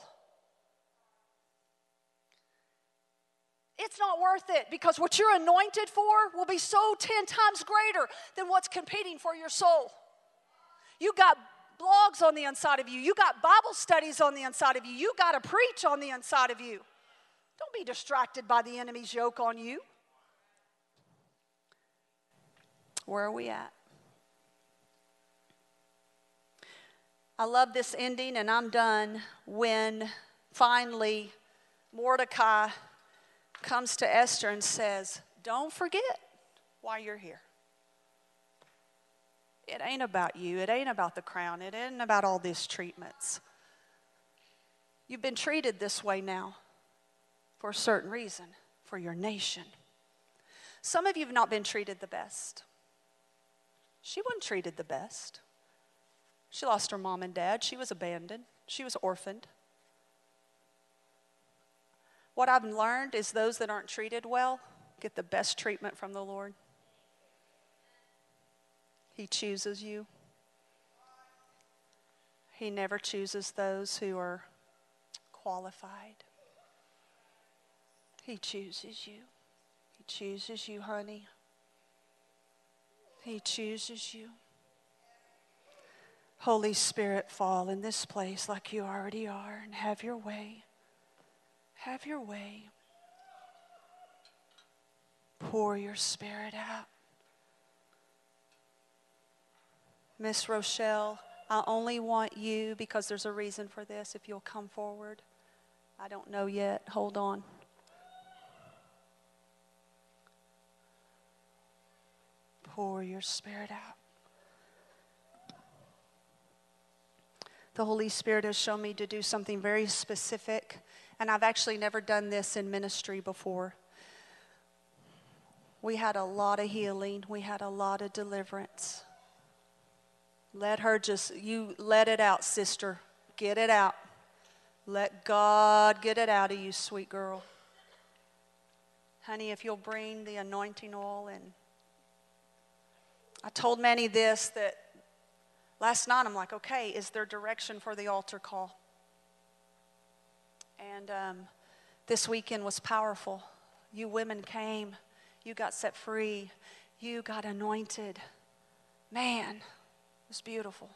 It's not worth it, because what you're anointed for will be so ten times greater than what's competing for your soul. You got blogs on the inside of you. You got Bible studies on the inside of you. You got to preach on the inside of you. Don't be distracted by the enemy's yoke on you. Where are we at? I love this ending, and I'm done, when finally Mordecai comes to Esther and says, don't forget why you're here. It ain't about you. It ain't about the crown. It ain't about all these treatments. You've been treated this way now for a certain reason, for your nation. Some of you have not been treated the best. She wasn't treated the best. She lost her mom and dad. She was abandoned. She was orphaned. What I've learned is those that aren't treated well get the best treatment from the Lord. He chooses you. He never chooses those who are qualified. He chooses you. He chooses you, honey. He chooses you. Holy Spirit, fall in this place like you already are, and have your way. Have your way. Pour your Spirit out. Miss Rochelle, I only want you, because there's a reason for this, if you'll come forward. I don't know yet. Hold on. Pour your Spirit out. The Holy Spirit has shown me to do something very specific, and I've actually never done this in ministry before. We had a lot of healing. We had a lot of deliverance. Let her just, you let it out, sister. Get it out. Let God get it out of you, sweet girl. Honey, if you'll bring the anointing oil. And I told Manny this, that last night I'm like, okay, is there direction for the altar call? And um, this weekend was powerful. You women came. You got set free. You got anointed. Man, it was beautiful.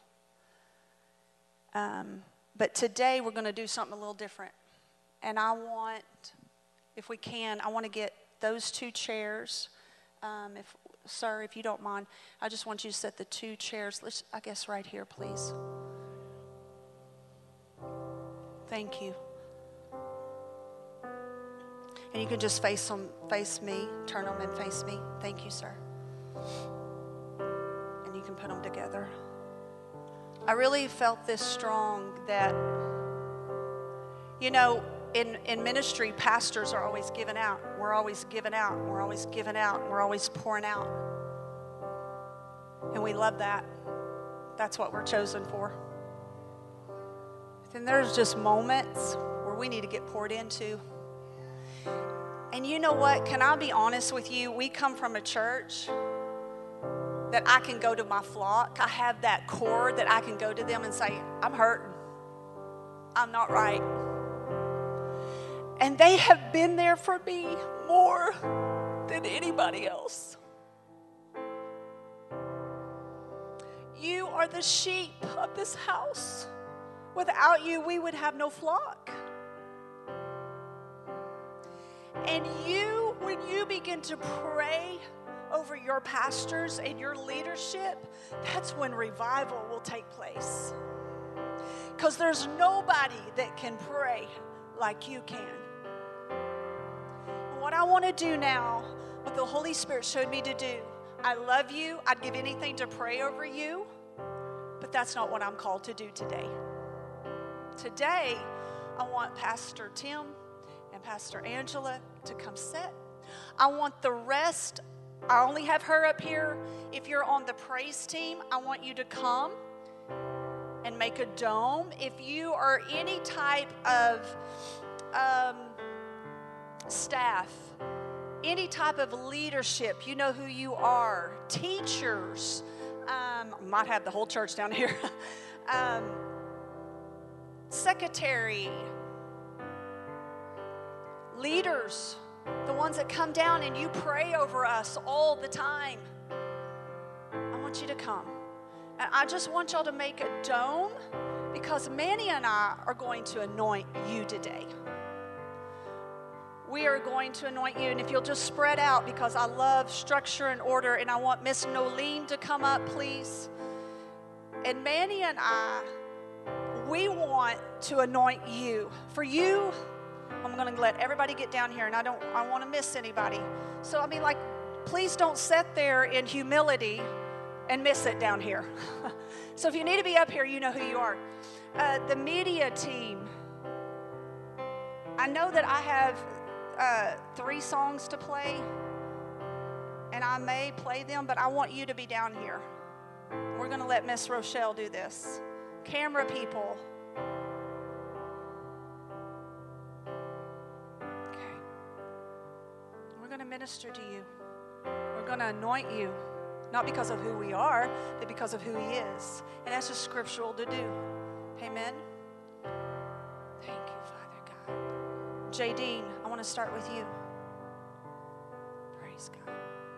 Um, but today we're going to do something a little different. And I want if we can, I want to get those two chairs. Um, if, sir, if you don't mind, I just want you to set the two chairs, let's, I guess right here, please. Thank you. And you can just face them, face me, turn them and face me. Thank you, sir. And you can put them together. I really felt this strong that, you know, in, in ministry, pastors are always giving out. We're always giving out. We're always giving out. We're always pouring out. And we love that. That's what we're chosen for. Then there's just moments where we need to get poured into. And you know what? Can I be honest with you? We come from a church that I can go to my flock. I have that core that I can go to them and say, I'm hurting. I'm not right. And they have been there for me more than anybody else. You are the sheep of this house. Without you, we would have no flock. And you, when you begin to pray over your pastors and your leadership, that's when revival will take place. Because there's nobody that can pray like you can. And what I want to do now, what the Holy Spirit showed me to do, I love you. I'd give anything to pray over you, but that's not what I'm called to do today. Today, I want Pastor Tim and Pastor Angela to come sit. I want the rest, I only have her up here. If you're on the praise team, I want you to come and make a dome. If you are any type of um, staff, any type of leadership, you know who you are. Teachers, um, might have the whole church down here. um, secretary, leaders, the ones that come down and you pray over us all the time. I want you to come. And I just want y'all to make a dome because Manny and I are going to anoint you today. We are going to anoint you, and if you'll just spread out, because I love structure and order, and I want Miss Nolene to come up, please. And Manny and I, we want to anoint you. For you, I'm going to let everybody get down here, and I don't I want to miss anybody. So, I mean, like, please don't sit there in humility and miss it down here. So if you need to be up here, you know who you are. Uh, the media team, I know that I have uh, three songs to play, and I may play them, but I want you to be down here. We're going to let Miss Rochelle do this. Camera people. Okay. We're going to minister to you. We're going to anoint you, not because of who we are, but because of who He is. And that's just scriptural to do. Amen. Thank you, Father God. J. Dean, I want to start with you. Praise God.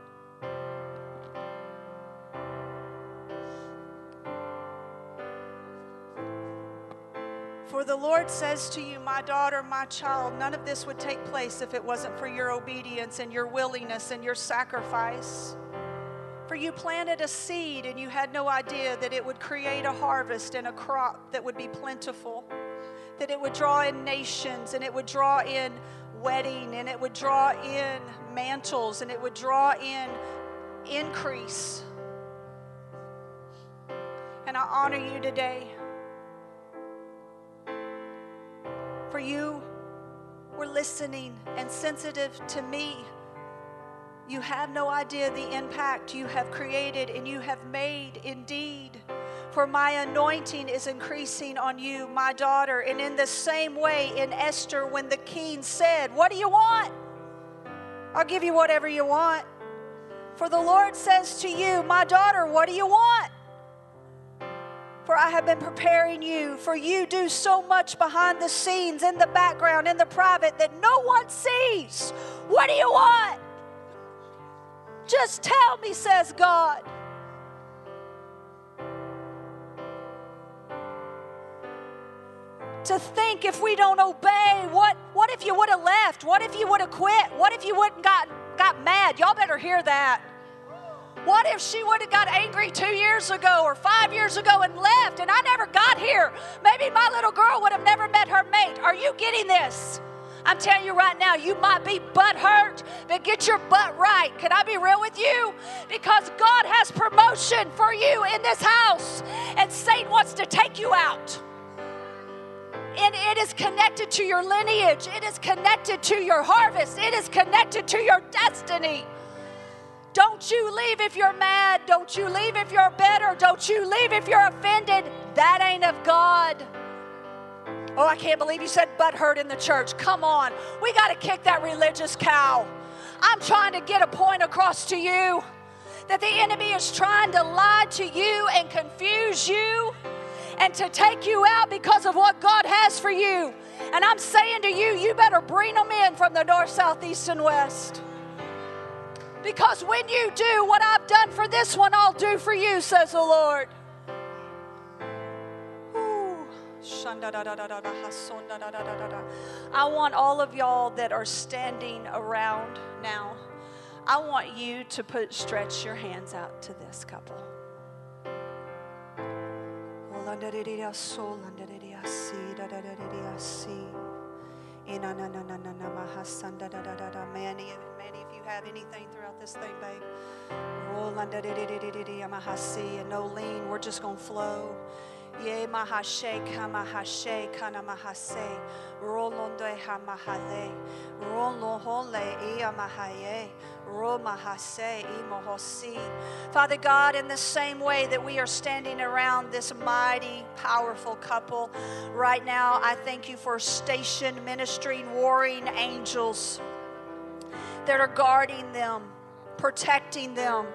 For the Lord says to you, my daughter, my child, none of this would take place if it wasn't for your obedience and your willingness and your sacrifice. For you planted a seed and you had no idea that it would create a harvest and a crop that would be plentiful, that it would draw in nations and it would draw in wedding and it would draw in mantles and it would draw in increase. And I honor you today. For you were listening and sensitive to me. You have no idea the impact you have created and you have made indeed. For my anointing is increasing on you, my daughter. And in the same way in Esther, when the king said, what do you want? I'll give you whatever you want. For the Lord says to you, my daughter, what do you want? For I have been preparing you, for you do so much behind the scenes, in the background, in the private, that no one sees. What do you want? Just tell me, says God. To think if we don't obey, what, what if you would have left? What if you would have quit? What if you wouldn't got, got mad? Y'all better hear that. What if she would have got angry two years ago or five years ago and left and I never got here? Maybe my little girl would have never met her mate. Are you getting this? I'm telling you right now, you might be butt hurt, but get your butt right. Can I be real with you? Because God has promotion for you in this house, and Satan wants to take you out. And it is connected to your lineage. It is connected to your harvest. It is connected to your destiny. Don't you leave if you're mad. Don't you leave if you're bitter. Don't you leave if you're offended. That ain't of God. Oh, I can't believe you said butt hurt in the church. Come on. We got to kick that religious cow. I'm trying to get a point across to you that the enemy is trying to lie to you and confuse you and to take you out because of what God has for you. And I'm saying to you, you better bring them in from the north, south, east, and west. Because when you do what I've done for this one, I'll do for you, says the Lord. I want all of y'all that are standing around now, I want you to put stretch your hands out to this couple. Manny, Manny, if you have anything throughout this thing, babe. And no lean, we're just going to flow. Ye mahashe kamahashe kana mahase rolonde hamahale rolohole iamahaye romahase imohosi. Father God, in the same way that we are standing around this mighty, powerful couple right now, I thank you for stationed, ministering, warring angels that are guarding them, protecting them.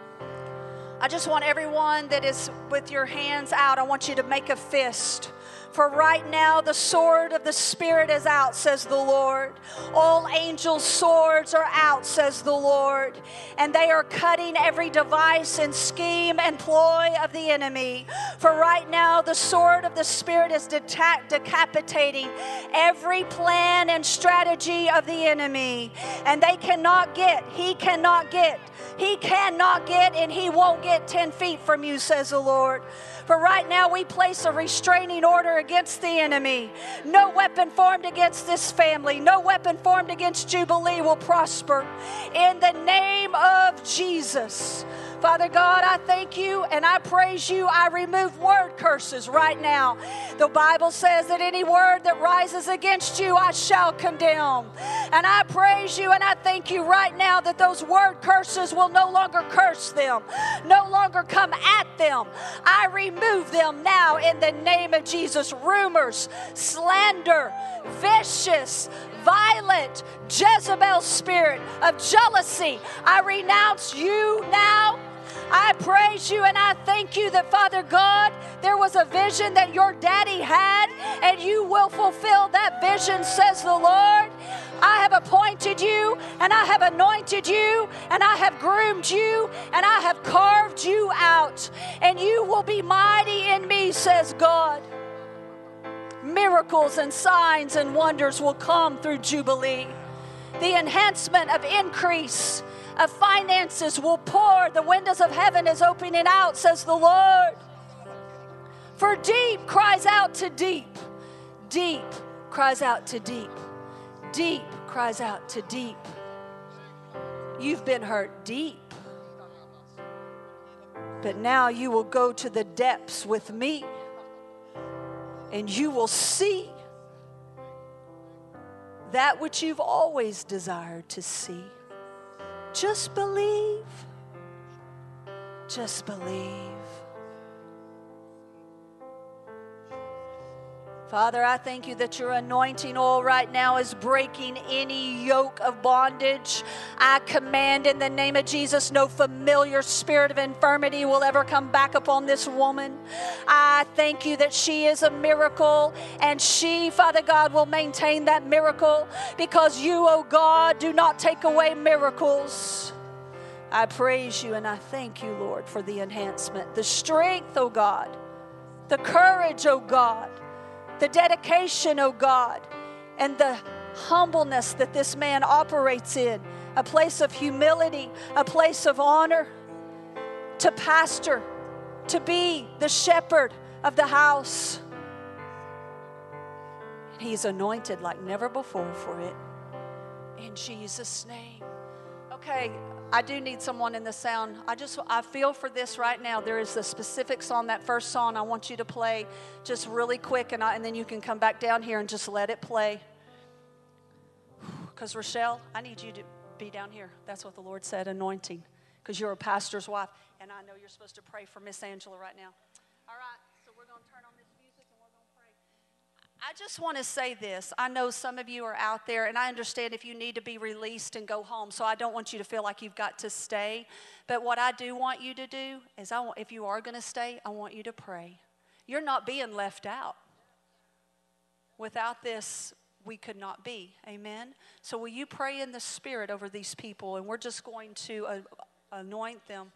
I just want everyone that is with your hands out, I want you to make a fist. For right now, the sword of the Spirit is out, says the Lord. All angels' swords are out, says the Lord. And they are cutting every device and scheme and ploy of the enemy. For right now, the sword of the Spirit is deta- decapitating every plan and strategy of the enemy. And they cannot get, he cannot get, he cannot get, and he won't get ten feet from you, says the Lord. For right now, we place a restraining order against the enemy. No weapon formed against this family, no weapon formed against Jubilee will prosper. In the name of Jesus. Father God, I thank you and I praise you. I remove word curses right now. The Bible says that any word that rises against you, I shall condemn. And I praise you and I thank you right now that those word curses will no longer curse them, no longer come at them. I remove them now in the name of Jesus. Rumors, slander, vicious, violent, Jezebel spirit of jealousy, I renounce you now. I praise you and I thank you that, Father God, there was a vision that your daddy had and you will fulfill that vision, says the Lord. I have appointed you and I have anointed you and I have groomed you and I have carved you out, and you will be mighty in me, says God. Miracles and signs and wonders will come through Jubilee. The enhancement of increase of finances will pour. The windows of heaven is opening out, says the Lord. For deep cries out to deep. Deep cries out to deep. Deep cries out to deep. You've been hurt deep. But now you will go to the depths with me. And you will see that which you've always desired to see. Just believe. Just believe. Father, I thank you that your anointing oil right now is breaking any yoke of bondage. I command in the name of Jesus, no familiar spirit of infirmity will ever come back upon this woman. I thank you that she is a miracle, and she, Father God, will maintain that miracle, because you, oh God, do not take away miracles. I praise you and I thank you, Lord, for the enhancement, the strength, oh God, the courage, oh God, the dedication, oh God, and the humbleness that this man operates in, a place of humility, a place of honor, to pastor, to be the shepherd of the house. And he's anointed like never before for it. In Jesus' name. Okay, I do need someone in the sound. I just, I feel for this right now. There is the specifics on that first song I want you to play just really quick, and, I, and then you can come back down here and just let it play. Because Rochelle, I need you to be down here. That's what the Lord said, anointing, because you're a pastor's wife, and I know you're supposed to pray for Miss Angela right now. All right, so we're going to turn on this music and we're going to pray. I just want to say this. I know some of you are out there, and I understand if you need to be released and go home, so I don't want you to feel like you've got to stay. But what I do want you to do is, I want, if you are going to stay, I want you to pray. You're not being left out. Without this, we could not be. Amen? So will you pray in the Spirit over these people, and we're just going to uh, anoint them.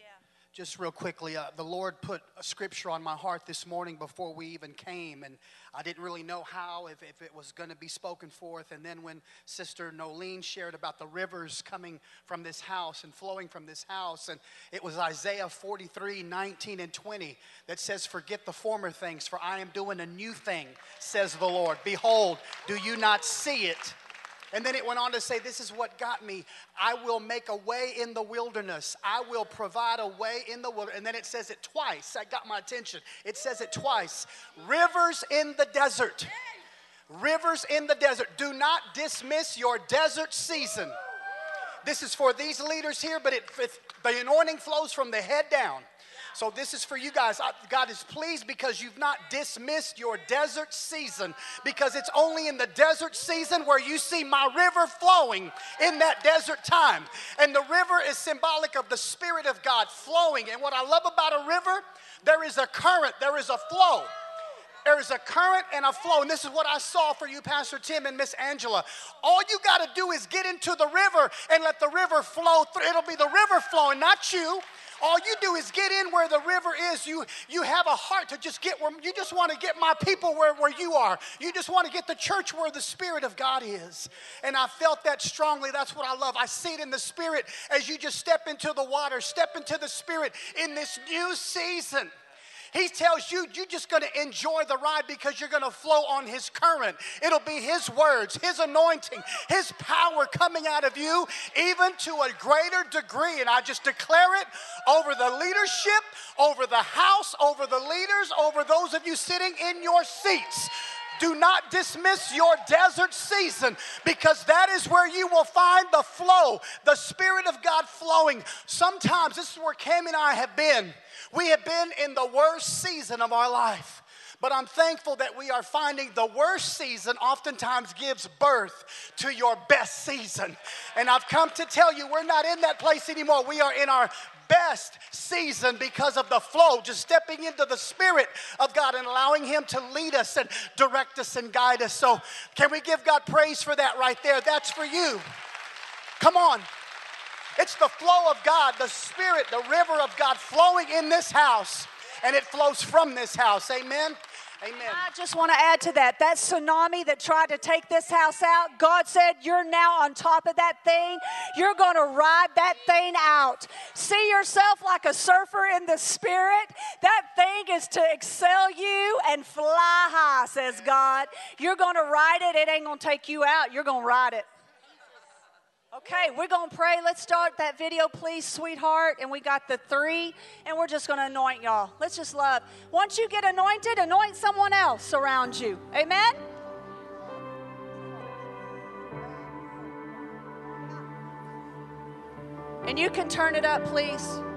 Just real quickly, uh, the Lord put a scripture on my heart this morning before we even came, and I didn't really know how, if, if it was going to be spoken forth. And then when Sister Nolene shared about the rivers coming from this house and flowing from this house, and it was Isaiah forty-three, nineteen and twenty that says, "Forget the former things, for I am doing a new thing, says the Lord. Behold, do you not see it?" And then it went on to say, this is what got me. I will make a way in the wilderness. I will provide a way in the wilderness. And then it says it twice. That got my attention. It says it twice. Rivers in the desert. Rivers in the desert. Do not dismiss your desert season. This is for these leaders here, but it, it, the anointing flows from the head down. So this is for you guys. God is pleased because you've not dismissed your desert season, because it's only in the desert season where you see my river flowing in that desert time. And the river is symbolic of the Spirit of God flowing. And what I love about a river, there is a current, there is a flow. There is a current and a flow. And this is what I saw for you, Pastor Tim and Miss Angela. All you got to do is get into the river and let the river flow through. It'll be the river flowing, not you. All you do is get in where the river is. You you have a heart to just get where, you just want to get my people where, where you are. You just want to get the church where the Spirit of God is. And I felt that strongly. That's what I love. I see it in the Spirit as you just step into the water, step into the Spirit in this new season. He tells you, you're just going to enjoy the ride because you're going to flow on His current. It'll be His words, His anointing, His power coming out of you, even to a greater degree. And I just declare it over the leadership, over the house, over the leaders, over those of you sitting in your seats. Do not dismiss your desert season, because that is where you will find the flow, the Spirit of God flowing. Sometimes, this is where Cam and I have been. We have been in the worst season of our life. But I'm thankful that we are finding the worst season oftentimes gives birth to your best season. And I've come to tell you, we're not in that place anymore. We are in our best season because of the flow, just stepping into the Spirit of God and allowing Him to lead us and direct us and guide us. So can we give God praise for that right there? That's for you. Come on. It's the flow of God, the Spirit, the river of God flowing in this house, and it flows from this house. Amen. Amen.
I just want to add to that. That tsunami that tried to take this house out, God said you're now on top of that thing. You're going to ride that thing out. See yourself like a surfer in the Spirit. That thing is to excel you and fly high, says God. You're going to ride it. It ain't going to take you out. You're going to ride it. Okay, we're going to pray. Let's start that video, please, sweetheart. And we got the three, and we're just going to anoint y'all. Let's just love. Once you get anointed, anoint someone else around you. Amen? And you can turn it up, please.